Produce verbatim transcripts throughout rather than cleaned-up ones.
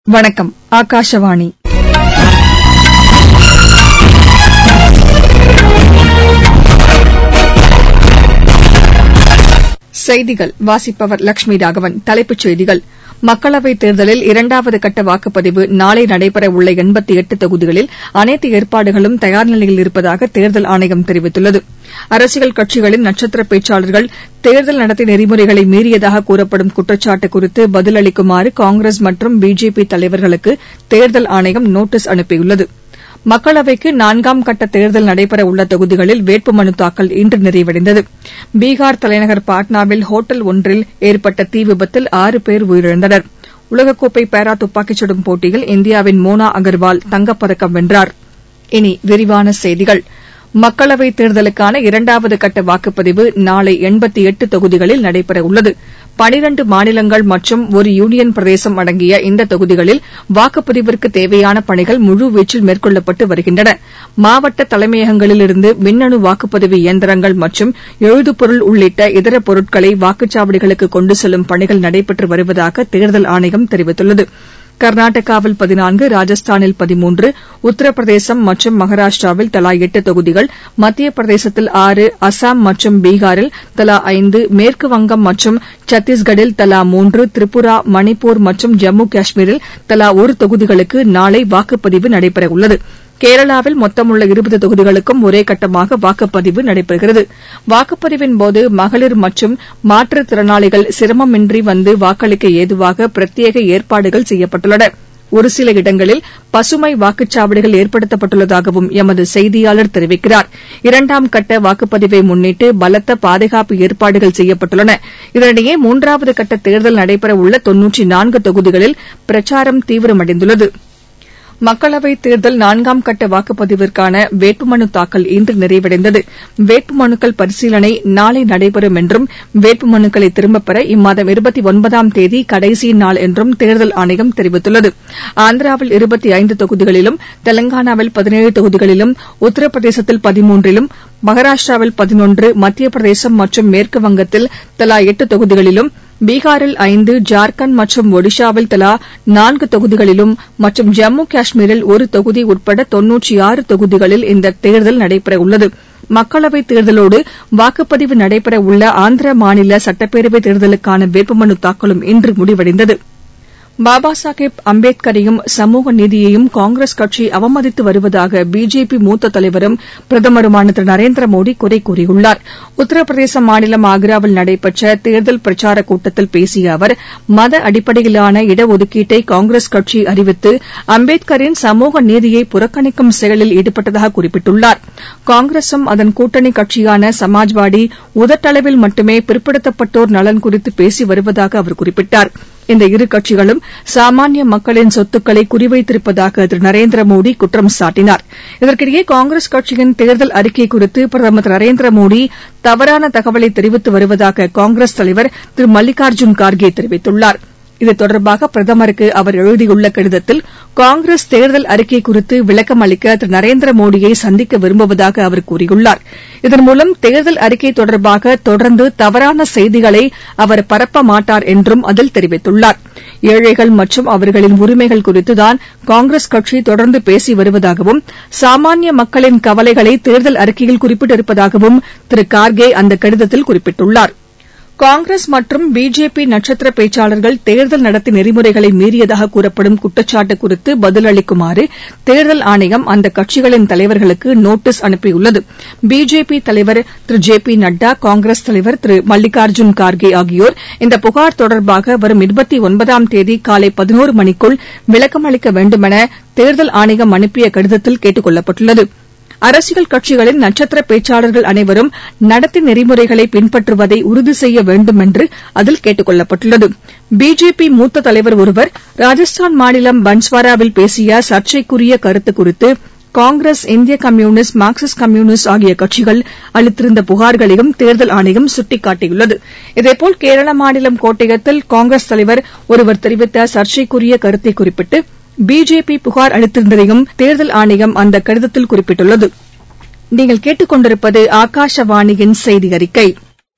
வணக்கம். ஆகாஷவாணி. செய்திகள் வாசிப்பவர் லட்சுமி ராகவன். தலைப்புச் செய்திகள். மக்களவைத் தேர்தலில் இரண்டாவது கட்ட வாக்குப்பதிவு நாளை நடைபெறவுள்ள எண்பத்து எட்டு தொகுதிகளில் அனைத்து ஏற்பாடுகளும் தயார் நிலையில் இருப்பதாக தேர்தல் ஆணையம் தெரிவித்துள்ளது. அரசியல் கட்சிகளின் நட்சத்திர பேச்சாளர்கள் தேர்தல் நடத்தை நெறிமுறைகளை மீறியதாக கூறப்படும் குற்றச்சாட்டு குறித்து பதிலளிக்குமாறு காங்கிரஸ் மற்றும் பிஜேபி தலைவர்களுக்கு தேர்தல் ஆணையம் நோட்டீஸ் அனுப்பியுள்ளது. மக்களவைக்கு நான்காம் கட்ட தேர்தல் நடைபெறவுள்ள தொகுதிகளில் வேட்புமனு தாக்கல் இன்று நிறைவடைந்தது. பீகார் தலைநகர் பாட்னாவில் ஒட்டல் ஒன்றில் ஏற்பட்ட தீ விபத்தில் ஆறு பேர் உயிரிழந்தனர். உலகக்கோப்பை பாரா துப்பாக்கிச் சுடும் போட்டியில் இந்தியாவின் மோனா அகர்வால் தங்கப்பதக்கம் வென்றார். இனி விரிவான செய்திகள். மக்களவைத் தேர்தலுக்கான இரண்டாவது கட்ட வாக்குப்பதிவு நாளை எண்பத்து எட்டு தொகுதிகளில் நடைபெறவுள்ளது. பனிரண்டு மாநிலங்கள் மற்றும் ஒரு யூனியன் பிரதேசம் அடங்கிய இந்த தொகுதிகளில் வாக்குப்பதிவிற்கு தேவையான பணிகள் முழுவீச்சில் மேற்கொள்ளப்பட்டு வருகின்றன. மாவட்ட தலைமையகங்களிலிருந்து மின்னணு வாக்குப்பதிவு இயந்திரங்கள் மற்றும் எழுதுபொருள் உள்ளிட்ட இதர பொருட்களை வாக்குச்சாவடிகளுக்கு கொண்டு செல்லும் பணிகள் நடைபெற்று வருவதாக தேர்தல் ஆணையம் தெரிவித்துள்ளது. கர்நாடகாவில் பதினான்கு, ராஜஸ்தானில் பதிமூன்று, உத்தரப்பிரதேசம் மற்றும் மகாராஷ்டிராவில் தலா எட்டு தொகுதிகள், மத்திய பிரதேசத்தில் ஆறு, அசாம் மற்றும் பீகாரில் தலா ஐந்து, மேற்குவங்கம் மற்றும் சத்தீஸ்கட்டில் தலா மூன்று, திரிபுரா, மணிப்பூர் மற்றும் ஜம்மு காஷ்மீரில் தலா ஒரு தொகுதிகளுக்கு நாளை வாக்குப்பதிவு நடைபெறவுள்ளது. கேரளாவில் மொத்தமுள்ள இருபது தொகுதிகளுக்கும் ஒரே கட்டமாக வாக்குப்பதிவு நடைபெறுகிறது. வாக்குப்பதிவின்போது மகளிர் மற்றும் மாற்றுத் திறனாளிகள் சிரமமின்றி வந்து வாக்களிக்க ஏதுவாக பிரத்யேக ஏற்பாடுகள் செய்யப்பட்டுள்ளன. ஒருசில இடங்களில் பசுமை வாக்குச்சாவடிகள் ஏற்படுத்தப்பட்டுள்ளதாகவும் எமது செய்தியாளர் தெரிவிக்கிறார். இரண்டாம் கட்ட வாக்குப்பதிவை முன்னிட்டு பலத்த பாதுகாப்பு ஏற்பாடுகள் செய்யப்பட்டுள்ளன. இதனிடையே மூன்றாவது கட்ட தேர்தல் நடைபெறவுள்ள தொன்னூற்று நான்கு தொகுதிகளில் பிரச்சாரம் தீவிரமடைந்துள்ளது. மக்களவைத் தேர்தல் நான்காம் கட்ட வாக்குப்பதிவிற்கான வேட்புமனு தாக்கல் இன்று நிறைவடைந்தது. வேட்புமனுக்கள் பரிசீலனை நாளை நடைபெறும் என்றும் வேட்புமனுக்களை திரும்பப் பெற இம்மாதம் இருபத்தி ஒன்பதாம் தேதி கடைசி நாள் என்றும் தேர்தல் ஆணையம் தெரிவித்துள்ளது. ஆந்திராவில் இருபத்தி ஐந்து தொகுதிகளிலும், தெலங்கானாவில் பதினேழு தொகுதிகளிலும், உத்தரப்பிரதேசத்தில் பதிமூன்றிலும், மகாராஷ்டிராவில் பதினொன்று, மத்திய பிரதேசம் மற்றும் மேற்குவங்கத்தில் தலா எட்டு தொகுதிகளிலும், பீகாரில் ஐந்து, ஜார்க்கண்ட் மற்றும் ஒடிஷாவில் தலா நான்கு தொகுதிகளிலும் மற்றும் ஜம்மு காஷ்மீரில் ஒரு தொகுதி உட்பட தொன்னூற்று ஆறு தொகுதிகளில் இந்த தேர்தல் நடைபெறவுள்ளது. மக்களவைத் தேர்தலோடு வாக்குப்பதிவு நடைபெறவுள்ள ஆந்திர மாநில சட்டப்பேரவைத் தேர்தலுக்கான வேட்புமனு தாக்கலும் இன்று முடிவடைந்தது. பாபா சாஹேப் அம்பேத்கரையும் சமூக நீதியையும் காங்கிரஸ் கட்சி அவமதித்து வருவதாக பிஜேபி மூத்த தலைவரும் பிரதமருமான திரு நரேந்திர மோடி குறை கூறியுள்ளார். உத்தரப்பிரதேச மாநிலம் ஆக்ராவில் நடைபெற்ற தேர்தல் பிரச்சாரக் கூட்டத்தில் பேசிய அவர், மத அடிப்படையிலான இடஒதுக்கீட்டை காங்கிரஸ் கட்சி அறிவித்து அம்பேத்கரின் சமூக நீதியை புறக்கணிக்கும் செயலில் ஈடுபட்டதாக குறிப்பிட்டுள்ளார். காங்கிரசும் அதன் கூட்டணி கட்சியான சமாஜ்வாடி உதட்டளவில் மட்டுமே பிற்படுத்தப்பட்டோர் நலன் குறித்து பேசி வருவதாக அவர் குறிப்பிட்டார். இந்த இரு கட்சிகளும் சாமானிய மக்களின் சொத்துக்களை குறிவைத்திருப்பதாக திரு நரேந்திர மோடி குற்றம் சாட்டினார். இதற்கிடையே காங்கிரஸ் கட்சியின் தேர்தல் அறிக்கை குறித்து பிரதமர் திரு நரேந்திர மோடி தவறான தகவலை தெரிவித்து வருவதாக காங்கிரஸ் தலைவர் திரு மல்லிகார்ஜுன் கார்கே தெரிவித்துள்ளார். இது தொடர்பாக பிரதமருக்கு அவர் எழுதியுள்ள கடிதத்தில், காங்கிரஸ் தேர்தல் அறிக்கை குறித்து விளக்கம் அளிக்க திரு நரேந்திர மோடியை சந்திக்க விரும்புவதாக அவர் கூறியுள்ளார். இதன் மூலம் தேர்தல் அறிக்கை தொடர்பாக தொடர்ந்து தவறான செய்திகளை அவர் பரப்ப மாட்டார் என்றும் அதில் தெரிவித்துள்ளார். ஏழைகள் மற்றும் அவர்களின் உரிமைகள் குறித்துதான் காங்கிரஸ் கட்சி தொடர்ந்து பேசி வருவதாகவும், சாமானிய மக்களின் கவலைகளை தேர்தல் அறிக்கையில் குறிப்பிட்டிருப்பதாகவும் திரு கார்கே அந்த கடிதத்தில் குறிப்பிட்டுள்ளார். காங்கிரஸ் மற்றும் பிஜேபி நட்சத்திர பேச்சாளர்கள் தேர்தல் நடத்தை நெறிமுறைகளை மீறியதாக கூறப்படும் குற்றச்சாட்டு குறித்து பதிலளிக்குமாறு தேர்தல் ஆணையம் அந்த கட்சிகளின் தலைவர்களுக்கு நோட்டீஸ் அனுப்பியுள்ளது. பிஜேபி தலைவர் திரு ஜே பி நட்டா, காங்கிரஸ் தலைவர் திரு மல்லிகார்ஜுன் கார்கே ஆகியோர் இந்த புகார் தொடர்பாக வரும் இருபத்தி ஒன்பதாம் தேதி காலை பதினொரு மணிக்குள் விளக்கம் அளிக்க வேண்டுமென தேர்தல் ஆணையம் அனுப்பிய கடிதத்தில் கேட்டுக் கொள்ளப்பட்டுள்ளது. அரசியல் கட்சிகளின் நட்சத்திர பேச்சாளர்கள் அனைவரும் நடத்தை நெறிமுறைகளை பின்பற்றுவதை உறுதி செய்ய வேண்டும் என்று அதில் கேட்டுக் கொள்ளப்பட்டுள்ளது. பிஜேபி மூத்த தலைவர் ஒருவர் ராஜஸ்தான் மாநிலம் பன்ஸ்வாராவில் பேசிய சர்ச்சைக்குரிய கருத்து குறித்து காங்கிரஸ், இந்திய கம்யூனிஸ்ட், மார்க்சிஸ்ட் கம்யூனிஸ்ட் ஆகிய கட்சிகள் அளித்திருந்த புகார்களையும் தேர்தல் ஆணையம் சுட்டிக்காட்டியுள்ளது. இதேபோல் கேரள மாநிலம் கோட்டயத்தில் காங்கிரஸ் தலைவர் ஒருவர் தெரிவித்த சர்ச்சைக்குரிய கருத்தை குறிப்பிட்டு பிஜேபி புகார் அளித்திருந்ததையும் தேர்தல் ஆணையம் அந்த கடிதத்தில் குறிப்பிட்டுள்ளது. நீங்கள் கேட்டுக் கொண்டிருப்பது ஆகாஷவாணியின் செய்தி அறிக்கை.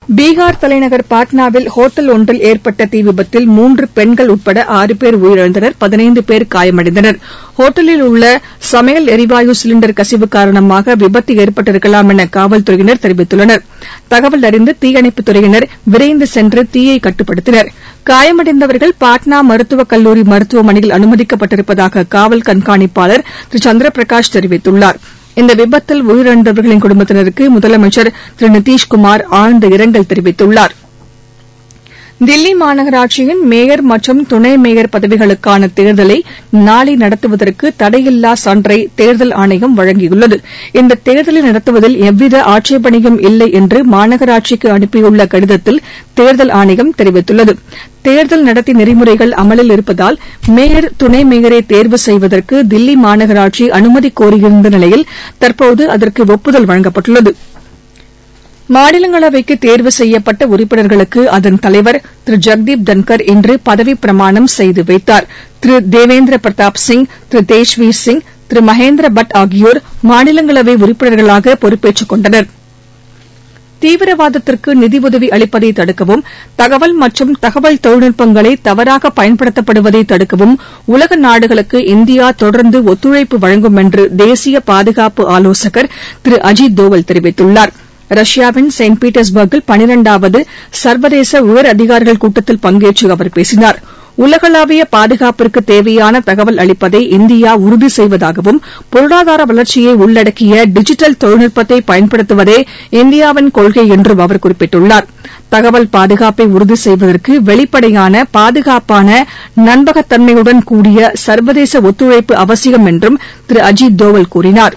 பீகார் தலைநகர் பாட்னாவில் ஒட்டல் ஒன்றில் ஏற்பட்ட தீ விபத்தில் மூன்று பெண்கள் உட்பட ஆறு பேர் உயிரிழந்தனர், பதினைந்து பேர் காயமடைந்தனர். ஒட்டலில் உள்ள சமையல் எரிவாயு சிலிண்டர் கசிவு காரணமாக விபத்து ஏற்பட்டிருக்கலாம் என காவல்துறையினர் தெரிவித்துள்ளனர். தகவல் அறிந்த தீயணைப்புத் துறையினர் விரைந்து சென்று தீயை கட்டுப்படுத்தினர். காயமடைந்தவர்கள் பாட்னா மருத்துவக் கல்லூரி மருத்துவமனையில் அனுமதிக்கப்பட்டிருப்பதாக காவல் கண்காணிப்பாளர் திரு சந்திரபிரகாஷ் தெரிவித்துள்ளார். இந்த விபத்தில் உயிரிழந்தவர்களின் குடும்பத்தினருக்கு முதலமைச்சர் திரு நிதிஷ்குமார் ஆழ்ந்த இரங்கல் தெரிவித்துள்ளார். தில்லி மாநகராட்சியின் மேயர் மற்றும் துணை மேயர் பதவிகளுக்கான தேர்தலை நாளை நடத்துவதற்கு தடையில்லா சான்றை தேர்தல் ஆணையம் வழங்கியுள்ளது. இந்த தேர்தலை நடத்துவதில் எவ்வித ஆட்சேபனையும் இல்லை என்று மாநகராட்சிக்கு அனுப்பியுள்ள கடிதத்தில் தேர்தல் ஆணையம் தெரிவித்துள்ளது. தேர்தல் நடத்தை நெறிமுறைகள் அமலில் இருப்பதால் மேயர் துணை மேயரை தேர்வு செய்வதற்கு தில்லி மாநகராட்சி அனுமதி கோரியிருந்த நிலையில் தற்போது அதற்கு ஒப்புதல் வழங்கப்பட்டுள்ளது. மாநிலங்களவைக்கு தேர்வு செய்யப்பட்ட உறுப்பினர்களுக்கு அதன் தலைவர் திரு ஜெக்தீப் தன்கர் இன்று பதவிப் பிரமாணம் செய்து வைத்தார். திரு தேவேந்திர பிரதாப் சிங், திரு தேஜ்வீர் சிங், திரு மகேந்திர பட் ஆகியோர் மாநிலங்களவை உறுப்பினர்களாக பொறுப்பேற்றுக் கொண்டனர். தீவிரவாதத்திற்கு நிதியுதவி அளிப்பதை தடுக்கவும், தகவல் மற்றும் தகவல் தொழில்நுட்பங்களை தவறாக பயன்படுத்தப்படுவதை தடுக்கவும் உலக நாடுகளுக்கு இந்தியா தொடர்ந்து ஒத்துழைப்பு வழங்கும் என்று தேசிய பாதுகாப்பு ஆலோசகர் திரு அஜித் தோவல் தெரிவித்துள்ளார். ரஷ்யாவின் செயின்ட் பீட்டர்ஸ்பர்க்கில் பனிரெண்டாவது சர்வதேச உயர் அதிகாரிகள் கூட்டத்தில் பங்கேற்று அவர் பேசினார். உலகளாவிய பாதுகாப்பிற்கு தேவையான தகவல் அளிப்பதை இந்தியா உறுதி செய்வதாகவும், பொருளாதார வளர்ச்சியை உள்ளடக்கிய டிஜிட்டல் தொழில்நுட்பத்தை பயன்படுத்துவதே இந்தியாவின் கொள்கை என்றும் அவர் குறிப்பிட்டுள்ளார். தகவல் பாதுகாப்பை உறுதி செய்வதற்கு வெளிப்படையான, பாதுகாப்பான, நம்பகத்தன்மையுடன் கூடிய சர்வதேச ஒத்துழைப்பு அவசியம் என்றும் திரு அஜித் தோவல் கூறினார்.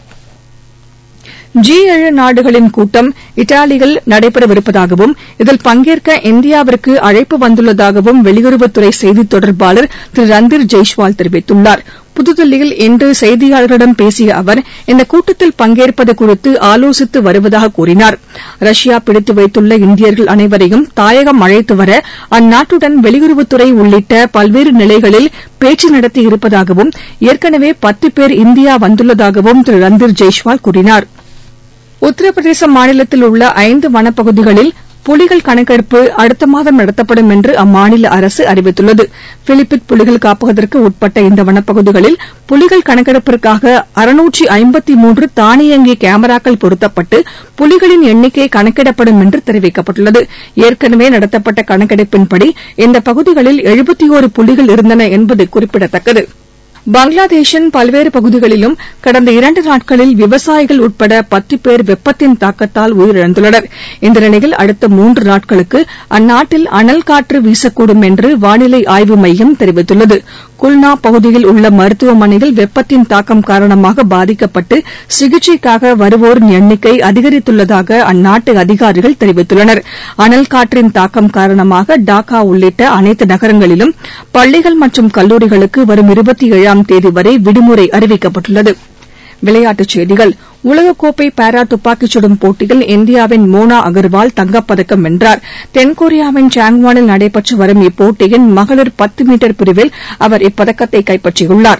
ஜி ஏழு நாடுகளின் கூட்டம் இத்தாலியில் நடைபெறவிருப்பதாகவும், இதில் பங்கேற்க இந்தியாவிற்கு அழைப்பு வந்துள்ளதாகவும் வெளியுறவுத்துறை செய்தித் தொடர்பாளர் திரு ரந்தீர் ஜெய்ஸ்வால் தெரிவித்துள்ளார். புதுதில்லியில் இன்று செய்தியாளர்களிடம் பேசிய அவர், இந்த கூட்டத்தில் பங்கேற்பது குறித்து ஆலோசித்து வருவதாக கூறினார். ரஷ்யா பிடித்து வைத்துள்ள இந்தியர்கள் அனைவரையும் தாயகம் அழைத்து வர அந்நாட்டுடன் வெளியுறவுத்துறை உள்ளிட்ட பல்வேறு நிலைகளில் பேச்சு நடத்தி இருப்பதாகவும், ஏற்கனவே பத்து பேர் இந்தியா வந்துள்ளதாகவும் திரு ரந்தீர் ஜெய்ஸ்வால் கூறினார். உத்தரப்பிரதேச மாநிலத்தில் உள்ள ஐந்து வனப்பகுதிகளில் புலிகள் கணக்கெடுப்பு அடுத்த மாதம் நடத்தப்படும் என்று அம்மாநில அரசு அறிவித்துள்ளது. பிலிபிட் புலிகள் காப்பகத்திற்கு உட்பட்ட இந்த வனப்பகுதிகளில் புலிகள் கணக்கெடுப்பிற்காக அறுநூற்று ஐம்பத்து மூன்று தானியங்கி கேமராக்கள் பொருத்தப்பட்டு புலிகளின் எண்ணிக்கை கணக்கிடப்படும் என்று தெரிவிக்கப்பட்டுள்ளது. ஏற்கனவே நடத்தப்பட்ட கணக்கெடுப்பின்படி இந்த பகுதிகளில் எழுபத்தொரு புலிகள் இருந்தன என்பது குறிப்பிடத்தக்கது. பங்களாதேஷின் பல்வேறு பகுதிகளிலும் கடந்த இரண்டு நாட்களில் விவசாயிகள் உட்பட பத்து பேர் வெப்பத்தின் தாக்கத்தால் உயிரிழந்துள்ளனர். இந்த நிலையில் அடுத்த மூன்று நாட்களுக்கு அந்நாட்டில் அனல் காற்று வீசக்கூடும் என்று வானிலை ஆய்வு மையம் தெரிவித்துள்ளது. குல்னா பகுதியில் உள்ள மருத்துவமனையில் வெப்பத்தின் தாக்கம் காரணமாக பாதிக்கப்பட்டு சிகிச்சைக்காக வருவோரின் எண்ணிக்கை அதிகரித்துள்ளதாக அந்நாட்டு அதிகாரிகள் தெரிவித்துள்ளனர். அனல் காற்றின் தாக்கம் காரணமாக டாக்கா உள்ளிட்ட அனைத்து நகரங்களிலும் பள்ளிகள் மற்றும் கல்லூரிகளுக்கு வரும் இருபத்தி ஏழாம் தேதி வரை விடுமுறை அறிவிக்கப்பட்டுள்ளது. விளையாட்டுச் செய்திகள். உலகக்கோப்பை பாரா துப்பாக்கிச் சுடும் போட்டியில் இந்தியாவின் மோனா அகர்வால் தங்கப்பதக்கம் வென்றார். தென்கொரியாவின் சாங்வானில் நடைபெற்று வரும் இப்போட்டியின் மகளிர் பத்து மீட்டர் பிரிவில் அவர் இப்பதக்கத்தை கைப்பற்றியுள்ளார்.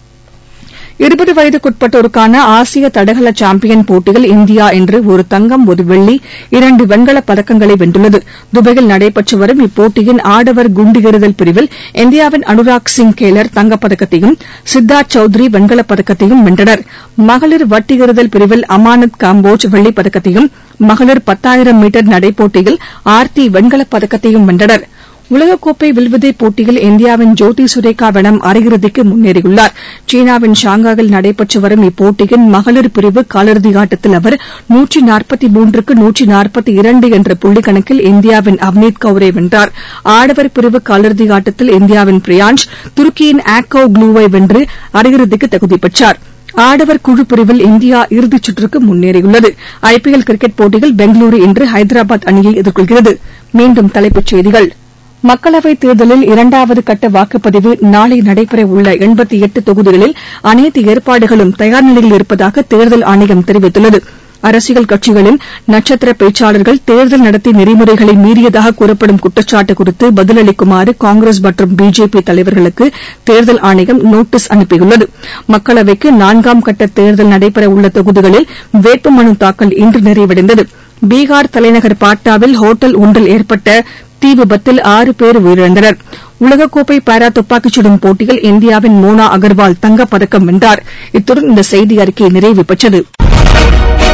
இருபது வயதுக்குட்பட்டோருக்கான ஆசிய தடகள சாம்பியன் போட்டியில் இந்தியா இன்று ஒரு தங்கம், ஒரு வெள்ளி, இரண்டு வெண்கலப் பதக்கங்களை வென்றுள்ளது. துபாயில் நடைபெற்று வரும் இப்போட்டியின் ஆடவர் குண்டு எறிதல் பிரிவில் இந்தியாவின் அனுராக் சிங் கேலர் தங்கப்பதக்கத்தையும், சித்தார்த் சௌத்ரி வெண்கலப் பதக்கத்தையும் வென்றனர். மகளிர் வட்டு எறிதல் பிரிவில் அமானத் காம்போஜ் வெள்ளிப் பதக்கத்தையும், மகளிர் பத்தாயிரம் மீட்டர் நடைப்போட்டியில் ஆர்த்தி வெண்கலப் பதக்கத்தையும் வென்றனர். உலகக்கோப்பை வில்வித்தை போட்டியில் இந்தியாவின் ஜோதி சுரேகா வெனம் அரையிறுதிக்கு முன்னேறியுள்ளார். சீனாவின் ஷாங்காயில் நடைபெற்று வரும் இப்போட்டியின் மகளிர் பிரிவு காலிறுதி ஆட்டத்தில் அவர் நூற்று நாற்பத்தி மூன்றுக்கு நூற்று நாற்பத்தி இரண்டு என்ற புள்ளிக்கணக்கில் இந்தியாவின் அவ்னீத் கௌரை வென்றார். ஆடவர் பிரிவு காலிறுதி ஆட்டத்தில் இந்தியாவின் பிரியான்ஷ் துருக்கியின் ஆக்கோவ் க்ளூவை வென்று அரையிறுதிக்கு தகுதி பெற்றார். ஆடவர் குழு பிரிவில் இந்தியா இறுதிச் சுற்றுக்கு முன்னேறியுள்ளது. ஐ பி எல் கிரிக்கெட் போட்டியில் பெங்களூரு இன்று ஹைதராபாத் அணியை எதிர்கொள்கிறது. மீண்டும் தலைப்புச் செய்திகள். மக்களவைத் தேர்தலில் இரண்டாவது கட்ட வாக்குப்பதிவு நாளை நடைபெறவுள்ள எண்பத்தி எட்டு தொகுதிகளில் அனைத்து ஏற்பாடுகளும் தயார் நிலையில் இருப்பதாக தேர்தல் ஆணையம் தெரிவித்துள்ளது. அரசியல் கட்சிகளின் நட்சத்திர பேச்சாளர்கள் தேர்தல் நடத்தை நெறிமுறைகளை மீறியதாக கூறப்படும் குற்றச்சாட்டு குறித்து பதிலளிக்குமாறு காங்கிரஸ் மற்றும் பிஜேபி தலைவர்களுக்கு தேர்தல் ஆணையம் நோட்டீஸ் அனுப்பியுள்ளது. மக்களவைக்கு நான்காம் கட்ட தேர்தல் நடைபெறவுள்ள தொகுதிகளில் வேட்புமனு தாக்கல் இன்று நிறைவடைந்தது. பீகார் தலைநகர் பாட்னாவில் ஹோட்டல் ஒன்றில் ஏற்பட்ட தீ விபத்தில் ஆறு பேர் உயிரிழந்தனர். உலகக்கோப்பை பாரா துப்பாக்கிச் சுடும் போட்டியில் இந்தியாவின் மோனா அகர்வால் தங்கப்பதக்கம் வென்றார். இத்துடன் இந்த செய்தியறிக்கை நிறைவு பெற்றது.